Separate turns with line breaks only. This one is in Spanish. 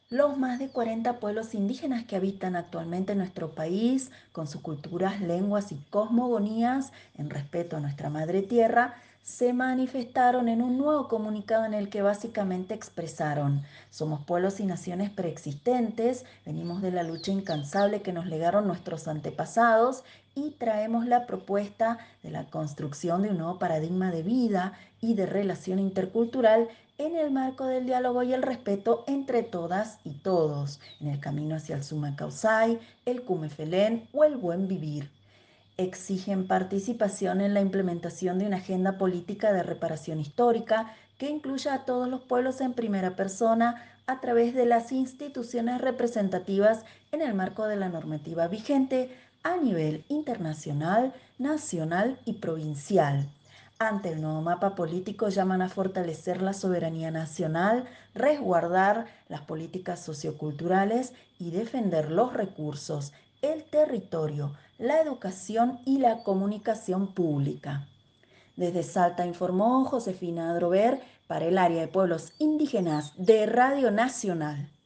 Los más de 40 pueblos indígenas que habitan actualmente en nuestro país, con sus culturas, lenguas y cosmogonías, en respeto a nuestra madre tierra, se manifestaron en un nuevo comunicado en el que básicamente expresaron: somos pueblos y naciones preexistentes, venimos de la lucha incansable que nos legaron nuestros antepasados y traemos la propuesta de la construcción de un nuevo paradigma de vida y de relación intercultural en el marco del diálogo y el respeto entre todas y todos, en el camino hacia el Suma Causay, el Cumefelén o el buen vivir. Exigen participación en la implementación de una agenda política de reparación histórica que incluya a todos los pueblos en primera persona a través de las instituciones representativas en el marco de la normativa vigente a nivel internacional, nacional y provincial. Ante el nuevo mapa político llaman a fortalecer la soberanía nacional, resguardar las políticas socioculturales y defender los recursos, el territorio, la educación y la comunicación pública. Desde Salta informó Josefina Adrover para el área de pueblos indígenas de Radio Nacional.